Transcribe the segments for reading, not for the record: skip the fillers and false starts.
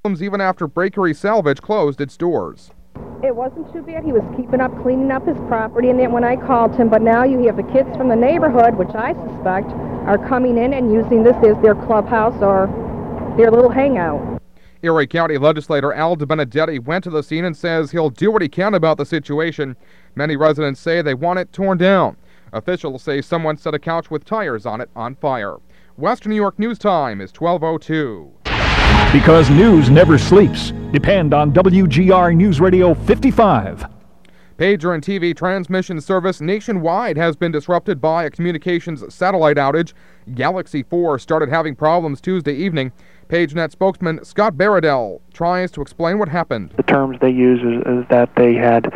problems even after Bakery Salvage closed its doors. It wasn't too bad. He was keeping up, cleaning up his property, and then when I called him, but now you have the kids from the neighborhood, which I suspect are coming in and using this as their clubhouse or their little hangout. Erie County legislator Al DiBenedetti went to the scene and says he'll do what he can about the situation. Many residents say they want it torn down. Officials say someone set a couch with tires on it on fire. Western New York News Time is 12:02. Because news never sleeps. Depend on WGR News Radio 55. Pager and TV transmission service nationwide has been disrupted by a communications satellite outage. Galaxy 4 started having problems Tuesday evening. PageNet spokesman Scott Baradell tries to explain what happened. The terms they use is that they had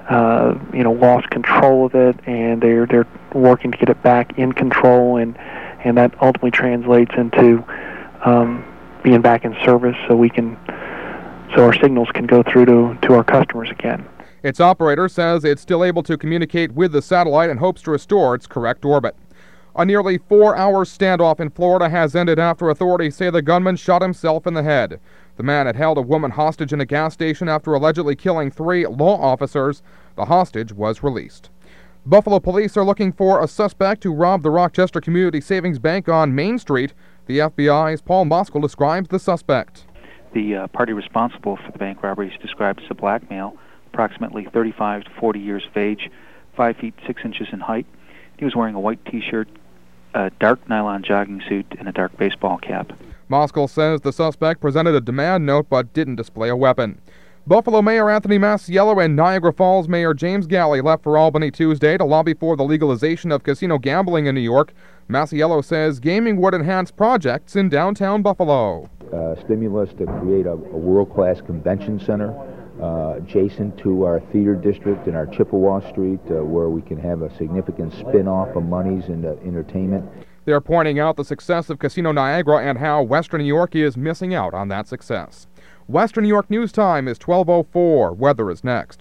lost control of it, and they're working to get it back in control, and that ultimately translates into being back in service so our signals can go through to our customers again. Its operator says it's still able to communicate with the satellite and hopes to restore its correct orbit. A nearly 4-hour standoff in Florida has ended after authorities say the gunman shot himself in the head. The man had held a woman hostage in a gas station after allegedly killing 3 law officers. The hostage was released. Buffalo police are looking for a suspect who robbed the Rochester Community Savings Bank on Main Street. The FBI's Paul Moskal describes the suspect. The party responsible for the bank robbery is described as a black male, approximately 35 to 40 years of age, 5 feet 6 inches in height. He was wearing a white T-shirt, a dark nylon jogging suit, and a dark baseball cap. Moskal says the suspect presented a demand note but didn't display a weapon. Buffalo Mayor Anthony Masiello and Niagara Falls Mayor James Galley left for Albany Tuesday to lobby for the legalization of casino gambling in New York. Masiello says gaming would enhance projects in downtown Buffalo. Stimulus to create a world-class convention center adjacent to our theater district and our Chippewa Street, where we can have a significant spin-off of monies into entertainment. They're pointing out the success of Casino Niagara and how Western New York is missing out on that success. Western New York News Time is 12:04. Weather is next.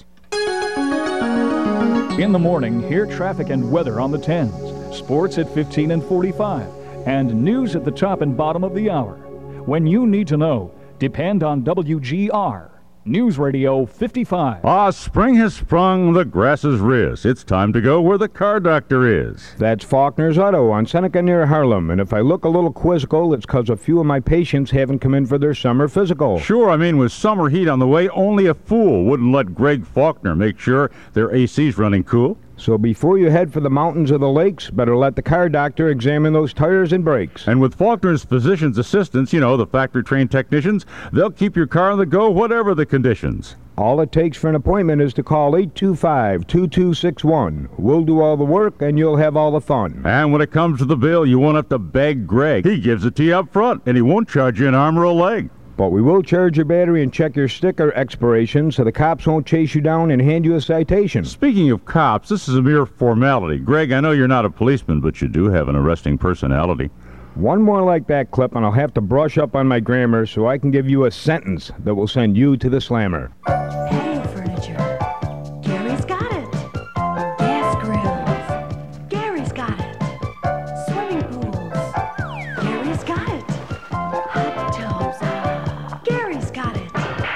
In the morning, hear traffic and weather on the 10s, sports at 15 and 45, and news at the top and bottom of the hour. When you need to know, depend on WGR News Radio 55. Spring has sprung, the grass is riz. It's time to go where the car doctor is. That's Faulkner's Auto on Seneca near Harlem. And if I look a little quizzical, it's because a few of my patients haven't come in for their summer physical. Sure, with summer heat on the way, only a fool wouldn't let Greg Faulkner make sure their AC's running cool. So before you head for the mountains or the lakes, better let the car doctor examine those tires and brakes. And with Faulkner's physician's assistants, the factory-trained technicians, they'll keep your car on the go whatever the conditions. All it takes for an appointment is to call 825-2261. We'll do all the work and you'll have all the fun. And when it comes to the bill, you won't have to beg Greg. He gives it to you up front, and he won't charge you an arm or a leg. But we will charge your battery and check your sticker expiration so the cops won't chase you down and hand you a citation. Speaking of cops, this is a mere formality. Greg, I know you're not a policeman, but you do have an arresting personality. One more like that clip and I'll have to brush up on my grammar so I can give you a sentence that will send you to the slammer. Patio furniture. Gary's got it. Gas grills. Gary's got it. Swimming pools. Gary's got it. Hot tubs. Gary's got it.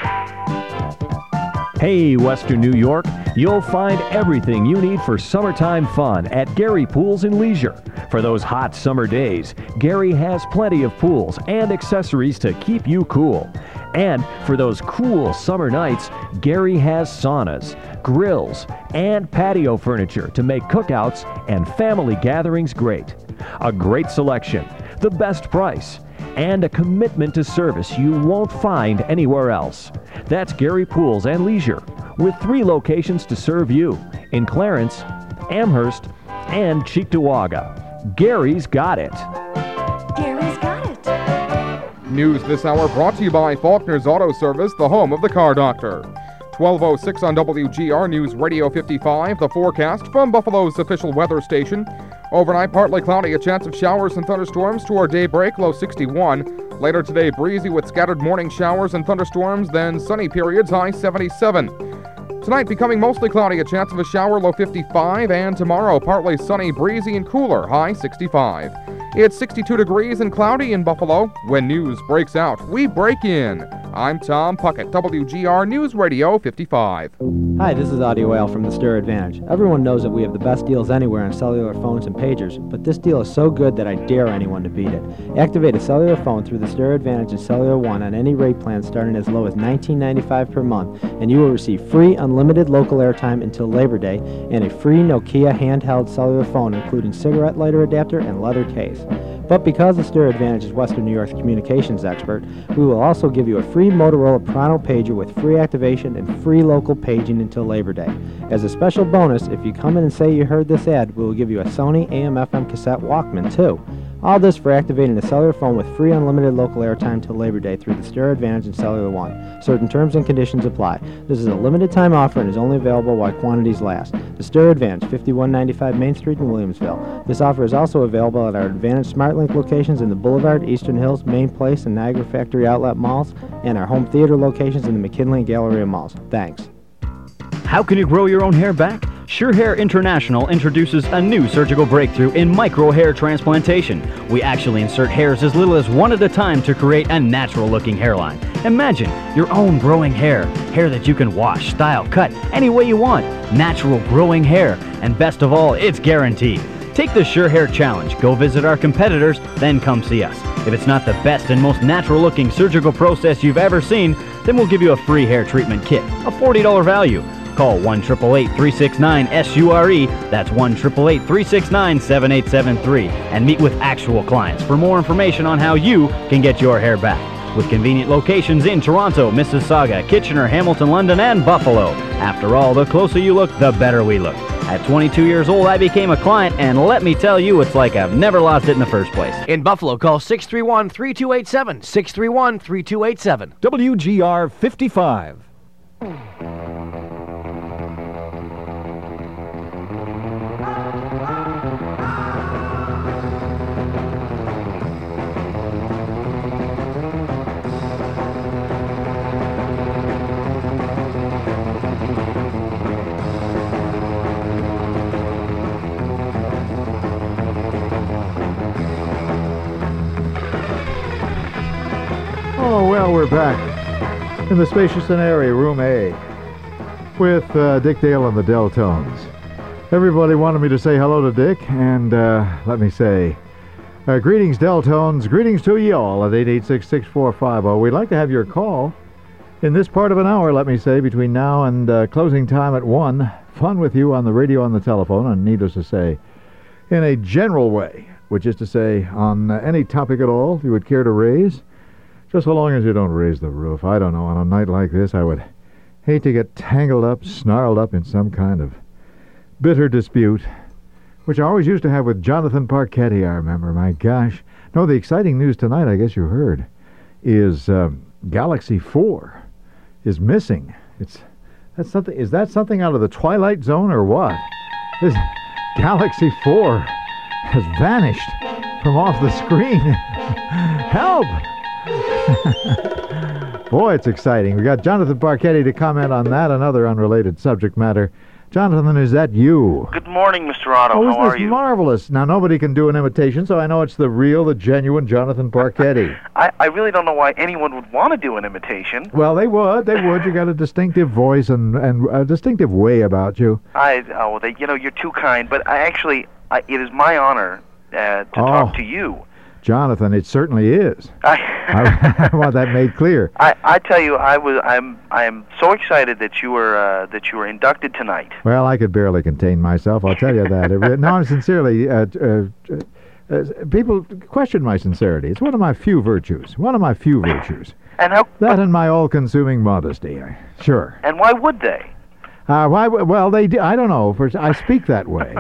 Hey, Western New York, you'll find everything you need for summertime fun at Gary Pools and Leisure. For those hot summer days, Gary has plenty of pools and accessories to keep you cool. And for those cool summer nights, Gary has saunas, grills, and patio furniture to make cookouts and family gatherings great. A great selection, the best price, and a commitment to service you won't find anywhere else. That's Gary Pools and Leisure, with 3 locations to serve you in Clarence, Amherst, and Cheektowaga. Gary's got it. Gary's got it. News this hour brought to you by Faulkner's Auto Service, the home of the car doctor. 12:06 on WGR News Radio 55. The forecast from Buffalo's official weather station. Overnight, partly cloudy, a chance of showers and thunderstorms toward daybreak, low 61. Later today, breezy with scattered morning showers and thunderstorms, then sunny periods, high 77. Tonight, becoming mostly cloudy, a chance of a shower, low 55. And tomorrow, partly sunny, breezy, and cooler, high 65. It's 62 degrees and cloudy in Buffalo. When news breaks out, we break in. I'm Tom Puckett, WGR News Radio 55. Hi, this is Audio Al from the Stir Advantage. Everyone knows that we have the best deals anywhere on cellular phones and pagers, but this deal is so good that I dare anyone to beat it. Activate a cellular phone through the Stir Advantage and Cellular One on any rate plan starting as low as $19.95 per month, and you will receive free unlimited local airtime until Labor Day and a free Nokia handheld cellular phone including cigarette lighter adapter and leather case. But because the Stir Advantage is Western New York's communications expert, we will also give you a free Motorola Prano pager with free activation and free local paging until Labor Day. As a special bonus, if you come in and say you heard this ad, we will give you a Sony AM/FM cassette Walkman too. All this for activating a cellular phone with free unlimited local airtime till Labor Day through the Stir Advantage and Cellular One. Certain terms and conditions apply. This is a limited time offer and is only available while quantities last. The Stir Advantage, 5195 Main Street in Williamsville. This offer is also available at our Advantage SmartLink locations in the Boulevard, Eastern Hills, Main Place, and Niagara Factory Outlet malls, and our home theater locations in the McKinley and Galleria malls. Thanks. How can you grow your own hair back? Sure Hair International introduces a new surgical breakthrough in micro hair transplantation. We actually insert hairs as little as one at a time to create a natural-looking hairline. Imagine your own growing hair that you can wash, style, cut any way you want. Natural growing hair, and best of all, it's guaranteed. Take the Sure Hair Challenge, go visit our competitors, then come see us. If it's not the best and most natural-looking surgical process you've ever seen, then we'll give you a free hair treatment kit, a $40 value. Call 1-888-369-SURE, that's 1-888-369-7873, and meet with actual clients for more information on how you can get your hair back. With convenient locations in Toronto, Mississauga, Kitchener, Hamilton, London, and Buffalo. After all, the closer you look, the better we look. At 22 years old, I became a client, and let me tell you, it's like I've never lost it in the first place. In Buffalo, call 631-3287, 631-3287. WGR 55. Oh, well, we're back in the spacious area, Room A, with Dick Dale and the Deltones. Everybody wanted me to say hello to Dick, and let me say, greetings, Deltones. Greetings to you all at 886-6450. We'd like to have your call in this part of an hour, let me say, between now and closing time at 1. Fun with you on the radio, on the telephone, and needless to say, in a general way, which is to say, on any topic at all you would care to raise. Just so long as you don't raise the roof. I don't know, on a night like this, I would hate to get tangled up, snarled up in some kind of bitter dispute, which I always used to have with Jonathan Parketti, I remember. My gosh. No, the exciting news tonight, I guess you heard, is Galaxy 4 is missing. Is that something out of the Twilight Zone or what? This Galaxy 4 has vanished from off the screen. Help! Boy, it's exciting. We got Jonathan Parketti to comment on that, another unrelated subject matter. Jonathan, is that you? Good morning, Mr. Otto. Oh, how are isn't you? this marvelous? Now, nobody can do an imitation, so I know it's the real, the genuine Jonathan Parketti. I really don't know why anyone would want to do an imitation. Well, they would. You got a distinctive voice and a distinctive way about you. You're too kind, but it is my honor to talk to you. Jonathan, it certainly is. I want that made clear. I tell you, I am so excited that you were inducted tonight. Well, I could barely contain myself. I'll tell you that. No, I'm sincerely. People question my sincerity. It's one of my few virtues. And how? That and my all-consuming modesty. Sure. And why would they? Why? Well, they do. I don't know. I speak that way.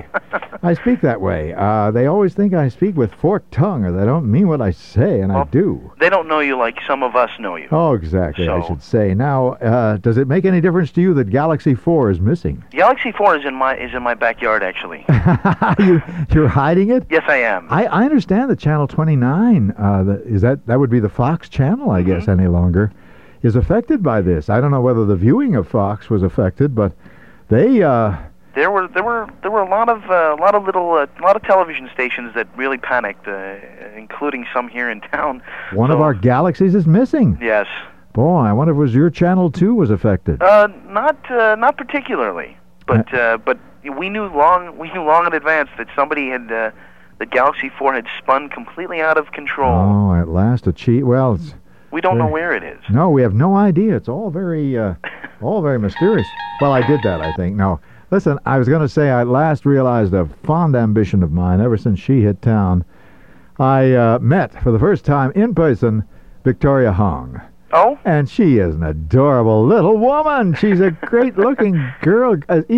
They always think I speak with forked tongue, or they don't mean what I say, and I do. They don't know you like some of us know you. Oh, exactly. I should say. Now, does it make any difference to you that Galaxy 4 is missing? Galaxy 4 is in my backyard, actually. You're hiding it? Yes, I am. I understand that Channel 29. That would be the Fox channel, I guess, any longer, is affected by this. I don't know whether the viewing of Fox was affected, but they. There were a lot of television stations that really panicked, including some here in town. One of our galaxies is missing. Yes. Boy, I wonder if it was your channel too was affected. Not particularly, but we knew long in advance that somebody had that Galaxy 4 had spun completely out of control. Oh, at last a cheat. Well, we don't know where it is. No, we have no idea. It's all very mysterious. Well, I did that, I think. No, listen, I was going to say I at last realized a fond ambition of mine ever since she hit town. I met for the first time in person Victoria Hong. Oh? And she is an adorable little woman. She's a great-looking girl.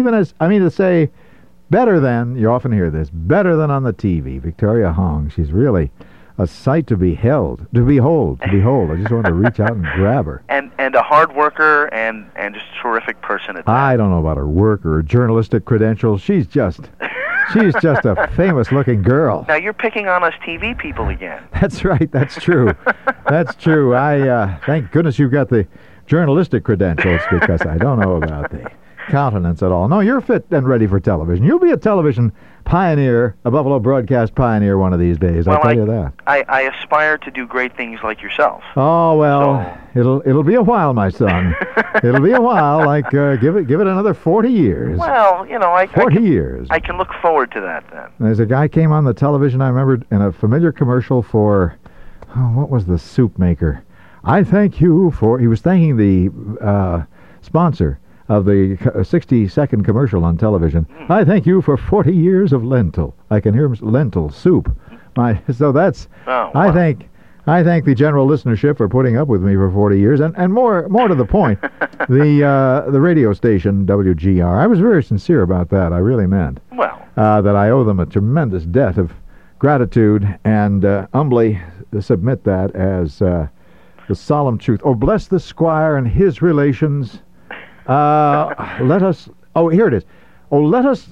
Better than, you often hear this, better than on the TV. Victoria Hong, she's really a sight to behold. I just wanted to reach out and grab her. And a hard worker and just a terrific person at that. I don't know about her work or her journalistic credentials. She's just a famous-looking girl. Now you're picking on us TV people again. That's right. That's true. That's true. I thank goodness you've got the journalistic credentials because I don't know about the countenance at all. No, you're fit and ready for television. You'll be a television pioneer, a Buffalo broadcast pioneer one of these days. I'll tell you that. I aspire to do great things like yourself. Oh well, it'll be a while, my son. It'll be a while. Like give it another 40 years. Well, 40 years. I can look forward to that then. There's a guy came on the television. I remember in a familiar commercial for, what was the soup maker? I thank you for. He was thanking the sponsor of the 60-second commercial on television. I thank you for 40 years of lentil. I can hear lentil soup. So that's. Oh, wow. I thank the general listenership for putting up with me for 40 years, and more to the point, the radio station WGR. I was very sincere about that. I really meant. Well. That I owe them a tremendous debt of gratitude, and humbly submit that as the solemn truth. Oh, bless the squire and his relations. Let us. Oh, here it is. Oh, let us.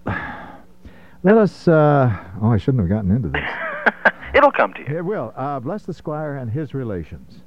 Oh, I shouldn't have gotten into this. It'll come to you. It will. Bless the squire and his relations.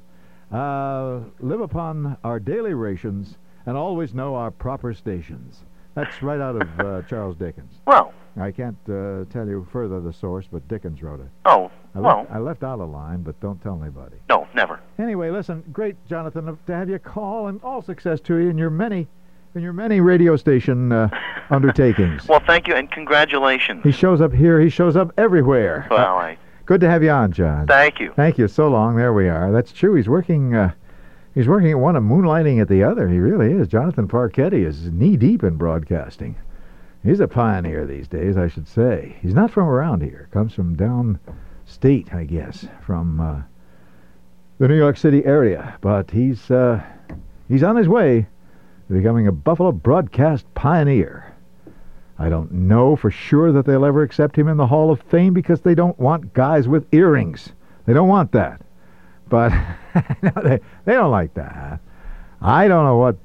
Live upon our daily rations and always know our proper stations. That's right out of Charles Dickens. Well. I can't tell you further the source, but Dickens wrote it. Oh, I left out a line, but don't tell anybody. No, never. Anyway, listen, great, Jonathan, to have you call, and all success to you in your many radio station undertakings. Well, thank you, and congratulations. He shows up here. He shows up everywhere. Well, good to have you on, John. Thank you. Thank you. So long. There we are. That's true. He's working at one and moonlighting at the other. He really is. Jonathan Parketti is knee-deep in broadcasting. He's a pioneer these days, I should say. He's not from around here. Comes from downstate, I guess, from the New York City area. But he's on his way to becoming a Buffalo broadcast pioneer. I don't know for sure that they'll ever accept him in the Hall of Fame because they don't want guys with earrings. They don't want that. But no, they don't like that. I don't know what...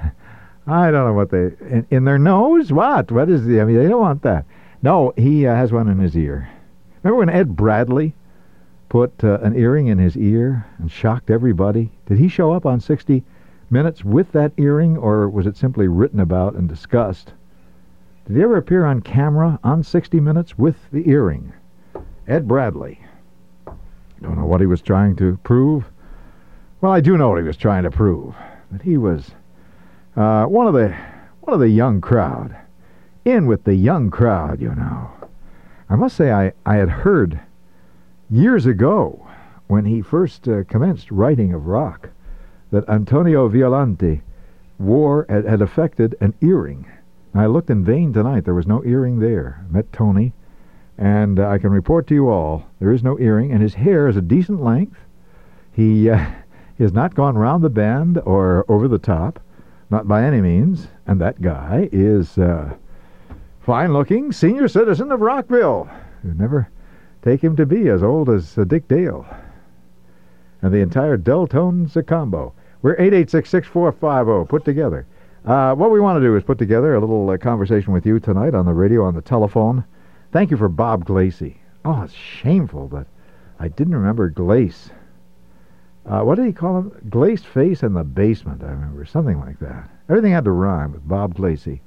I don't know what they... In their nose? What? What is the... I mean, they don't want that. No, he has one in his ear. Remember when Ed Bradley put an earring in his ear and shocked everybody? Did he show up on 60 Minutes with that earring, or was it simply written about and discussed? Did he ever appear on camera on 60 Minutes with the earring? Ed Bradley. Don't know what he was trying to prove. Well, I do know what he was trying to prove. That he was... one of the young crowd. In with the young crowd, you know. I must say I had heard years ago when he first commenced writing of rock that Antonio Violante had affected an earring. I looked in vain tonight. There was no earring there. I met Tony, and I can report to you all there is no earring, and his hair is a decent length. He has not gone round the bend or over the top. Not by any means. And that guy is fine-looking senior citizen of Rockville. You'd never take him to be as old as Dick Dale. And the entire Deltones combo. We're 886-6450 put together. What we want to do is put together a little conversation with you tonight on the radio, on the telephone. Thank you for Bob Glacy. Oh, it's shameful that I didn't remember Glace. What did he call him? Glaced Face in the Basement, I remember. Something like that. Everything had to rhyme with Bob Glacy.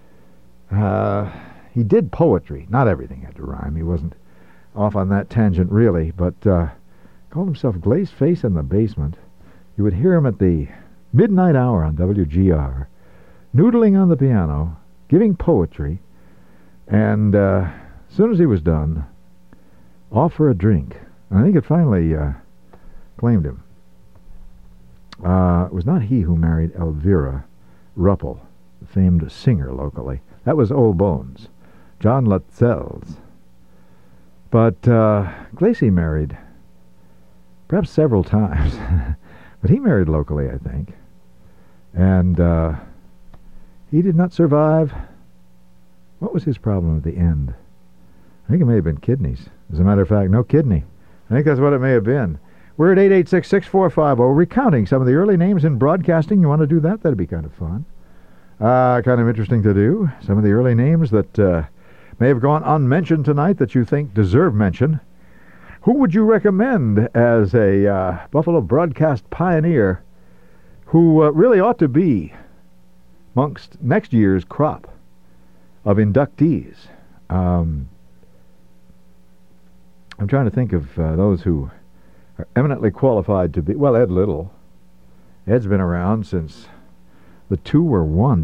He did poetry. Not everything had to rhyme. He wasn't off on that tangent, really. But called himself Glaced Face in the Basement. You would hear him at the midnight hour on WGR, noodling on the piano, giving poetry, and as soon as he was done, off for a drink. And I think it finally claimed him. It was not he who married Elvira Ruppel, the famed singer locally. That was Old Bones, John Latzells. But Glacy married perhaps several times. But he married locally, I think. And he did not survive. What was his problem at the end? I think it may have been kidneys. As a matter of fact, no kidney. I think that's what it may have been. We're at 886-6450, recounting some of the early names in broadcasting. You want to do that? That'd be kind of fun. Kind of interesting to do. Some of the early names that may have gone unmentioned tonight that you think deserve mention. Who would you recommend as a Buffalo broadcast pioneer who really ought to be amongst next year's crop of inductees? I'm trying to think of those who are eminently qualified to be. Well, Ed Little. Ed's been around since the two were one.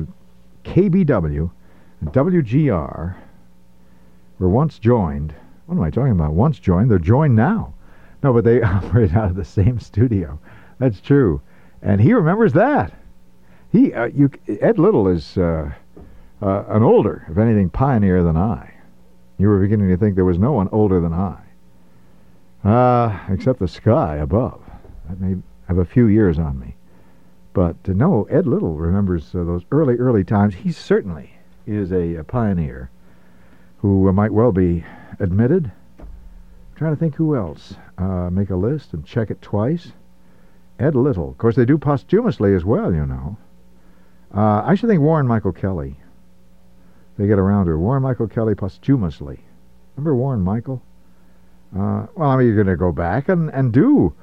KBW and WGR were once joined. What am I talking about? Once joined. They're joined now. No, but they operate out of the same studio. That's true. And he remembers that. Ed Little is an older, if anything, pioneer than I. You were beginning to think there was no one older than I. Except the sky above. That may have a few years on me. But no, Ed Little remembers those early times. He certainly is a pioneer who might well be admitted. I'm trying to think who else. Make a list and check it twice. Ed Little. Of course, they do posthumously as well, you know. I should think Warren Michael Kelly. They get around to Warren Michael Kelly posthumously. Remember Warren Michael? Well, I mean, you're going to go back and do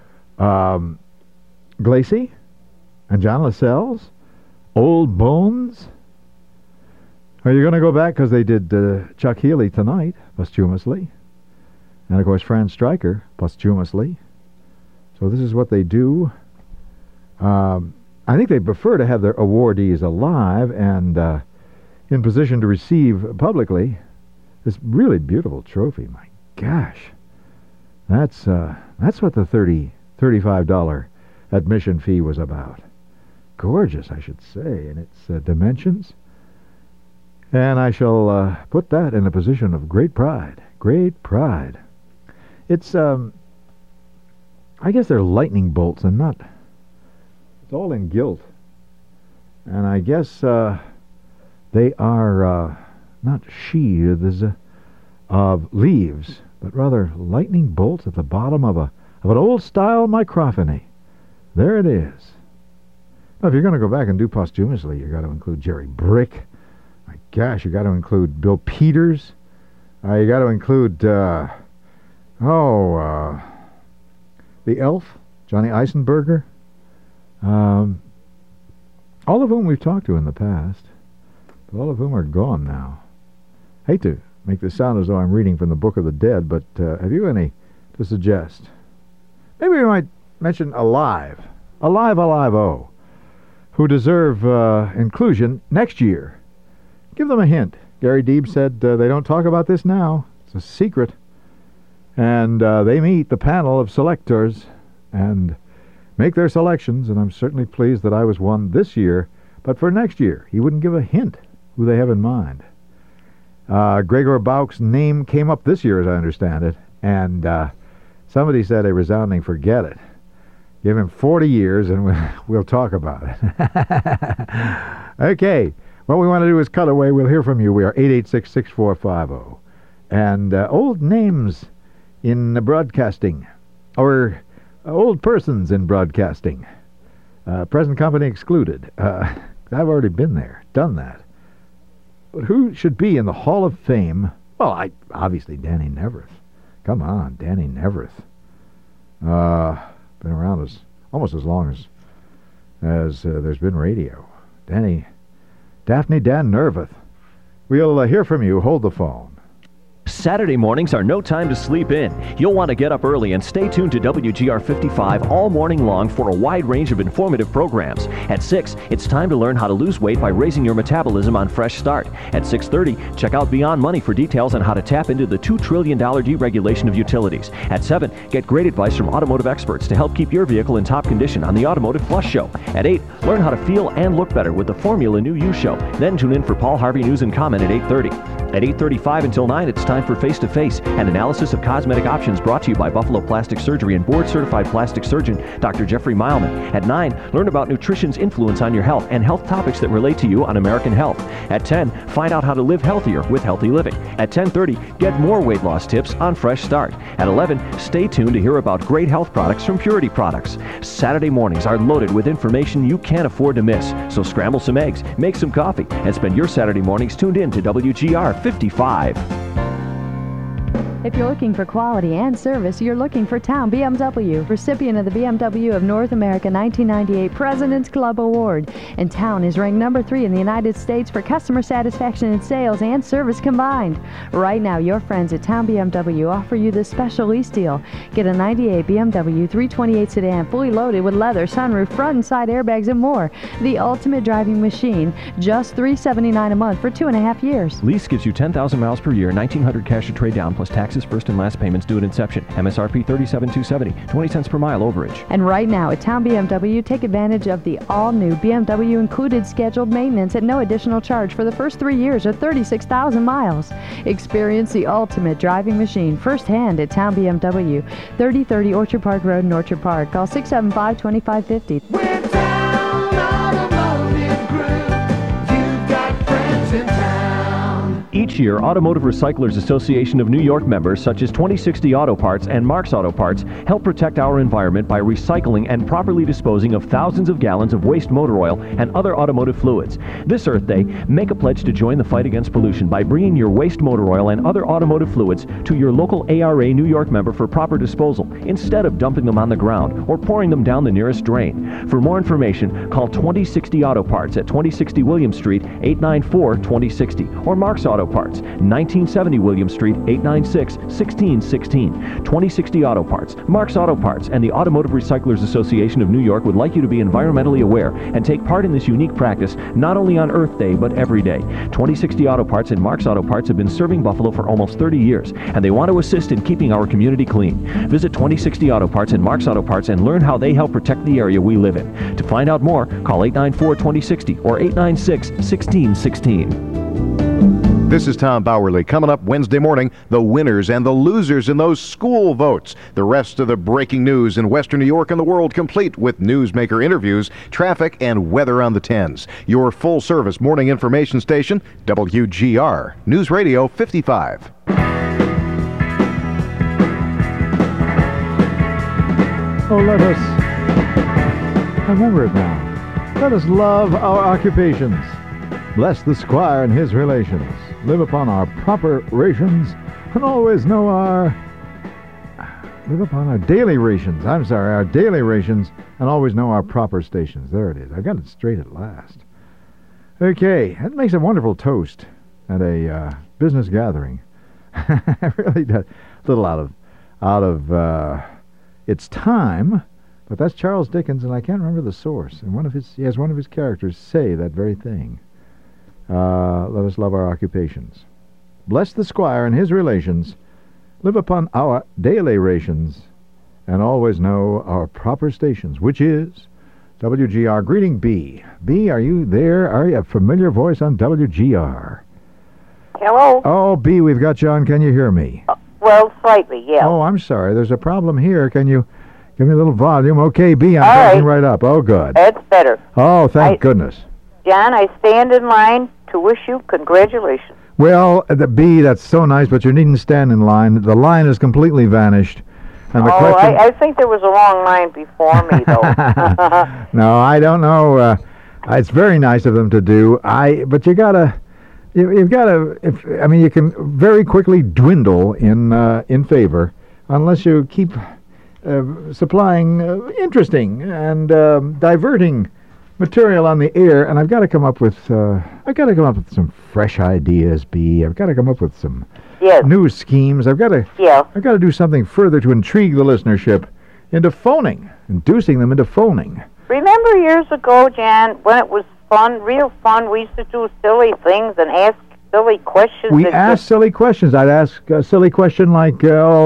Glacy and John Lascelles, Old Bones. Are you going to go back because they did Chuck Healy tonight posthumously, and of course Fran Stryker posthumously. So this is what they do. I think they prefer to have their awardees alive and in position to receive publicly this really beautiful trophy. My gosh, that's what the $35 admission fee was about. Gorgeous, I should say, in its dimensions. And I shall put that in a position of great pride. Great pride. It's, I guess they're lightning bolts and not... It's all in gilt. And I guess they are not sheaths of leaves, but rather lightning bolts at the bottom of an old-style microphony. There it is. Now, if you're going to go back and do posthumously, you've got to include Jerry Brick. My gosh, you got to include Bill Peters. You got to include, the Elf, Johnny Eisenberger. All of whom we've talked to in the past, but all of whom are gone now. Hate to make this sound as though I'm reading from the Book of the Dead, but have you any to suggest? Maybe we might mention Alive-O, who deserve inclusion next year. Give them a hint. Gary Deeb said they don't talk about this now. It's a secret. And they meet the panel of selectors and make their selections, and I'm certainly pleased that I was one this year. But for next year, he wouldn't give a hint who they have in mind. Gregor Bauch's name came up this year, as I understand it, and somebody said a resounding forget it. Give him 40 years and we'll talk about it. Okay, what we want to do is cut away. We'll hear from you. We are 886-6450. And old names in broadcasting, or old persons in broadcasting, present company excluded. I've already been there, done that. But who should be in the Hall of Fame? Well, obviously Danny Neverth. Come on, Danny Neverth. Been around almost as long as there's been radio. Daphne Dan Nerveth. We'll hear from you. Hold the phone. Saturday mornings are no time to sleep in. You'll want to get up early and stay tuned to WGR 55 all morning long for a wide range of informative programs. At 6, it's time to learn how to lose weight by raising your metabolism on Fresh Start. At 6:30, check out Beyond Money for details on how to tap into the $2 trillion deregulation of utilities. At 7, get great advice from automotive experts to help keep your vehicle in top condition on the Automotive Plus Show. At 8, learn how to feel and look better with the Formula New You Show. Then tune in for Paul Harvey News and Comment at 8:30. At 8:35 until 9, it's time for Face to Face, an analysis of cosmetic options brought to you by Buffalo Plastic Surgery and board-certified plastic surgeon Dr. Jeffrey Mileman. At 9, learn about nutrition's influence on your health and health topics that relate to you on American Health. At 10, find out how to live healthier with Healthy Living. At 10:30, get more weight loss tips on Fresh Start. At 11, stay tuned to hear about great health products from Purity Products. Saturday mornings are loaded with information you can't afford to miss. So scramble some eggs, make some coffee, and spend your Saturday mornings tuned in to WGR 55. If you're looking for quality and service, you're looking for Town BMW, recipient of the BMW of North America 1998 President's Club Award. And Town is ranked number 3 in the United States for customer satisfaction in sales and service combined. Right now, your friends at Town BMW offer you this special lease deal. Get a 98 BMW 328 sedan fully loaded with leather, sunroof, front and side airbags, and more. The ultimate driving machine, just $379 a month for 2.5 years. Lease gives you 10,000 miles per year, 1,900 cash to trade down, plus taxes, first and last payments due at inception. MSRP $37,270, 20 cents per mile overage. And right now at Town BMW, take advantage of the all-new BMW included scheduled maintenance at no additional charge for the first 3 years or 36,000 miles. Experience the ultimate driving machine firsthand at Town BMW, 3030 Orchard Park Road in Orchard Park. Call 675-2550. Each year, Automotive Recyclers Association of New York members such as 2060 Auto Parts and Mark's Auto Parts help protect our environment by recycling and properly disposing of thousands of gallons of waste motor oil and other automotive fluids. This Earth Day, make a pledge to join the fight against pollution by bringing your waste motor oil and other automotive fluids to your local ARA New York member for proper disposal instead of dumping them on the ground or pouring them down the nearest drain. For more information, call 2060 Auto Parts at 2060 William Street, 894-2060, or Mark's Auto Parts, 1970 William Street, 896-1616. 2060 Auto Parts, Mark's Auto Parts, and the Automotive Recyclers Association of New York would like you to be environmentally aware and take part in this unique practice not only on Earth Day, but every day. 2060 Auto Parts and Mark's Auto Parts have been serving Buffalo for almost 30 years, and they want to assist in keeping our community clean. Visit 2060 Auto Parts and Mark's Auto Parts and learn how they help protect the area we live in. To find out more, call 894-2060 or 896-1616. This is Tom Bowerly. Coming up Wednesday morning, the winners and the losers in those school votes. The rest of the breaking news in Western New York and the world, complete with newsmaker interviews, traffic, and weather on the 10s. Your full-service morning information station, WGR News Radio 55. Oh, let us, I remember it now. Let us love our occupations. Bless the squire and his relations. Live upon our proper rations and always know live upon our daily rations. Our daily rations and always know our proper stations. There it is. I got it straight at last. Okay, that makes a wonderful toast at a business gathering. It really does. A little out of its time, but that's Charles Dickens, and I can't remember the source. And he has one of his characters say that very thing. Let us love our occupations. Bless the squire and his relations. Live upon our daily rations. And always know our proper stations, which is WGR. Greeting, B. B, are you there? Are you a familiar voice on WGR? Hello? Oh, B, we've got you on. Can you hear me? Well, slightly, yeah. Oh, I'm sorry. There's a problem here. Can you give me a little volume? Okay, B, I'm All backing right. right up. Oh, good. That's better. Oh, thank goodness. John, I stand in line to wish you congratulations. Well, the B, that's so nice, but you needn't stand in line. The line has completely vanished. And the question... I think there was a long line before me, though. No, I don't know. It's very nice of them to do. But you gotta, you've gotta. You can very quickly dwindle in favor unless you keep supplying interesting and diverting material on the air, and I've got to come up with some fresh ideas. I've got to come up with some new schemes. I've got to do something further to intrigue the listenership into phoning, inducing them into phoning. Remember years ago, Jan, when it was fun, real fun, we used to do silly things and ask silly questions. We asked silly questions. I'd ask a silly question like,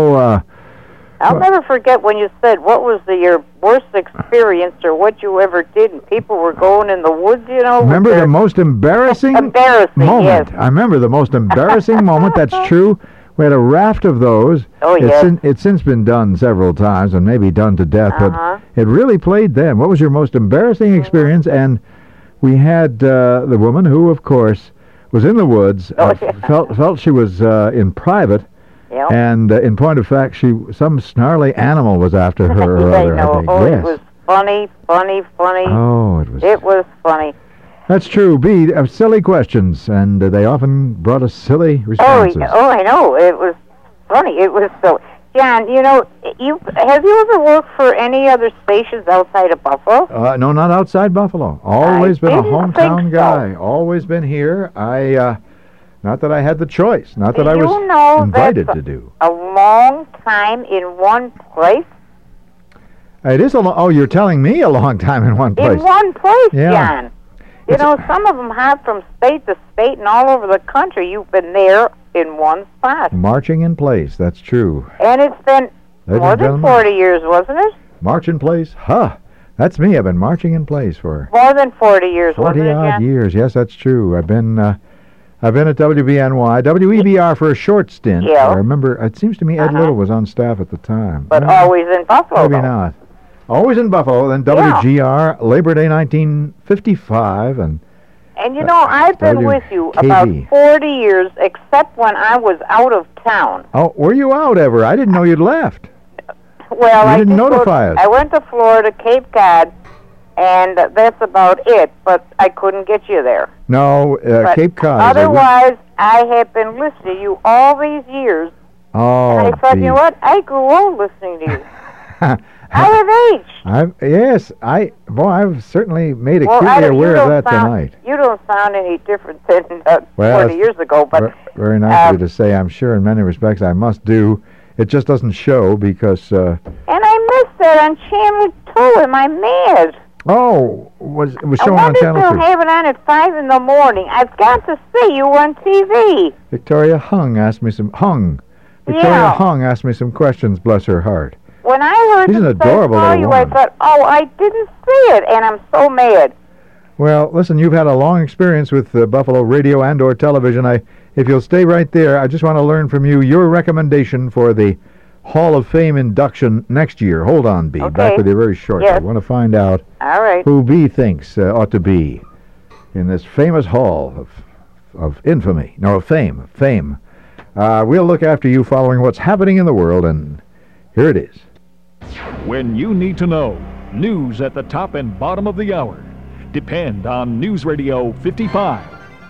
I'll never forget when you said, what was your worst experience or what you ever did, and people were going in the woods, Remember the most embarrassing moment? Yes. I remember the most embarrassing moment. That's true. We had a raft of those. Oh, yes. It's since been done several times and maybe done to death, but it really played them. What was your most embarrassing experience? And we had the woman who, of course, was in the woods, felt she was in private. Yep. And in point of fact, some snarly animal was after her or other. I know. Yes. It was funny. Oh, it was. It was funny. That's true. Silly questions, and they often brought us silly responses. Oh, I know. It was funny. It was so. John, have you ever worked for any other stations outside of Buffalo? No, not outside Buffalo. Always been a hometown guy. Always been here. Not that I had the choice. Not that I was invited to do. A long time in one place? It is you're telling me a long time in one place. In one place, yeah. John. Some of them have from state to state and all over the country. You've been there in one spot. Marching in place, that's true. And it's been more than 40 years, wasn't it? March in place? That's me. I've been marching in place for... More than 40 years, wasn't it, 40-odd years. Yes, that's true. I've been at WBNY, WEBR for a short stint. Yeah. I remember, it seems to me Ed Little was on staff at the time. But always in Buffalo. Maybe not. Always in Buffalo, then WGR, Labor Day 1955, and I've been with you about 40 years, except when I was out of town. Oh, were you out ever? I didn't know you'd left. Well, you didn't notify us. I went to Florida, Cape Cod, and that's about it, but I couldn't get you there. No, Cape Cod. Otherwise, I have been listening to you all these years. Oh, and I thought, you know what? I grew old listening to you. I have aged. I've certainly made acutely aware of that tonight. You don't sound any different than 20 years ago, but... Very nice of you to say. I'm sure in many respects I must do. It just doesn't show because... And I missed that on Channel 2. Am I mad? Oh, it was showing on Channel 2. I wonder if they'll have it on at 5 in the morning. I've got to see you on TV. Victoria Hung asked me some... Victoria Hung asked me some questions, bless her heart. When I heard She's an adorable little you, woman. I thought, I didn't see it, and I'm so mad. Well, listen, you've had a long experience with Buffalo radio and or television. If you'll stay right there, I just want to learn from you your recommendation for the Hall of Fame induction next year. Hold on, B. Okay. Back with you very shortly. Yes. I want to find out who B thinks ought to be in this famous hall of infamy. No, of fame. We'll look after you following what's happening in the world, and here it is. When you need to know, news at the top and bottom of the hour. Depend on News Radio 55,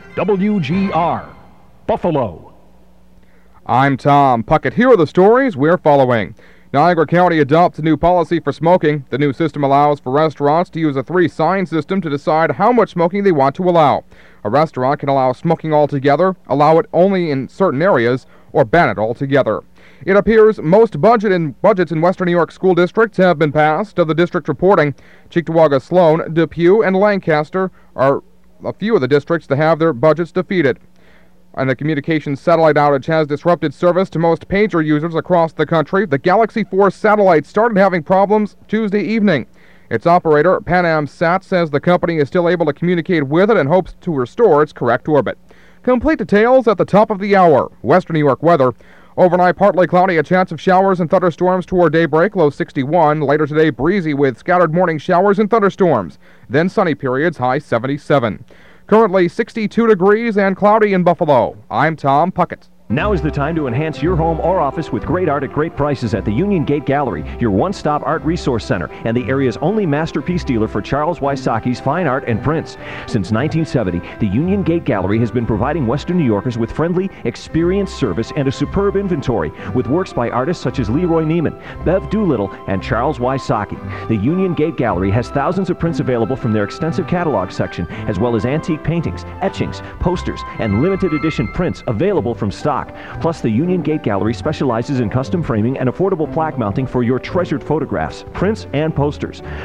WGR, Buffalo. I'm Tom Puckett. Here are the stories we're following. Niagara County adopts a new policy for smoking. The new system allows for restaurants to use a 3-sign system to decide how much smoking they want to allow. A restaurant can allow smoking altogether, allow it only in certain areas, or ban it altogether. It appears most budgets in Western New York school districts have been passed. Of the district reporting, Cheektowaga, Sloan, Depew, and Lancaster are a few of the districts that have their budgets defeated. And the communications satellite outage has disrupted service to most pager users across the country. The Galaxy 4 satellite started having problems Tuesday evening. Its operator, Pan Am Sat, says the company is still able to communicate with it and hopes to restore its correct orbit. Complete details at the top of the hour. Western New York weather. Overnight, partly cloudy, a chance of showers and thunderstorms toward daybreak, low 61. Later today, breezy with scattered morning showers and thunderstorms. Then sunny periods, high 77. Currently 62 degrees and cloudy in Buffalo. I'm Tom Puckett. Now is the time to enhance your home or office with great art at great prices at the Union Gate Gallery, your one-stop art resource center and the area's only masterpiece dealer for Charles Wysocki's fine art and prints. Since 1970, the Union Gate Gallery has been providing Western New Yorkers with friendly, experienced service and a superb inventory with works by artists such as Leroy Neiman, Bev Doolittle, and Charles Wysocki. The Union Gate Gallery has thousands of prints available from their extensive catalog section, as well as antique paintings, etchings, posters, and limited edition prints available from stock. Plus, the Union Gate Gallery specializes in custom framing and affordable plaque mounting for your treasured photographs, prints, and posters.